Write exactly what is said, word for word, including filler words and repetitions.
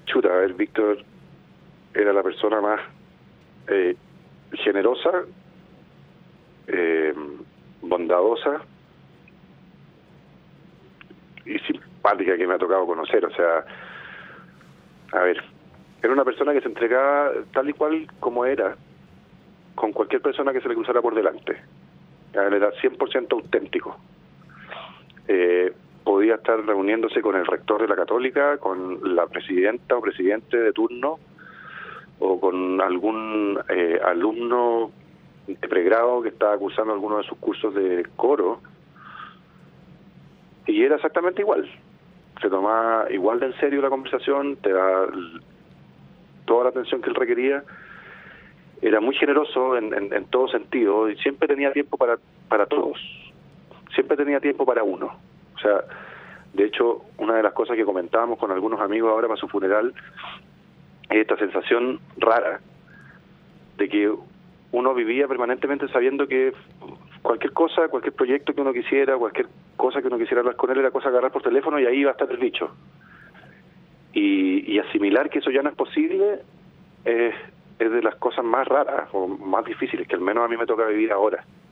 chuta, a ver, Víctor era la persona más eh, generosa, eh, bondadosa y simpática que me ha tocado conocer. O sea, a ver, era una persona que se entregaba tal y cual como era con cualquier persona que se le cruzara por delante. Él era cien por ciento auténtico. Eh, podía estar reuniéndose con el rector de la Católica, con la presidenta o presidente de turno, o con algún eh, alumno de pregrado que estaba cursando alguno de sus cursos de coro, y era exactamente igual. Se tomaba igual de en serio la conversación, te da toda la atención que él requería. Era muy generoso en, en, en todo sentido, y siempre tenía tiempo para, para todos. Siempre tenía tiempo para uno. O sea, de hecho, una de las cosas que comentábamos con algunos amigos ahora para su funeral es esta sensación rara de que uno vivía permanentemente sabiendo que cualquier cosa, cualquier proyecto que uno quisiera, cualquier cosa que uno quisiera hablar con él, era cosa de agarrar por teléfono y ahí iba a estar el bicho. Y, y asimilar que eso ya no es posible es, es de las cosas más raras o más difíciles que al menos a mí me toca vivir ahora.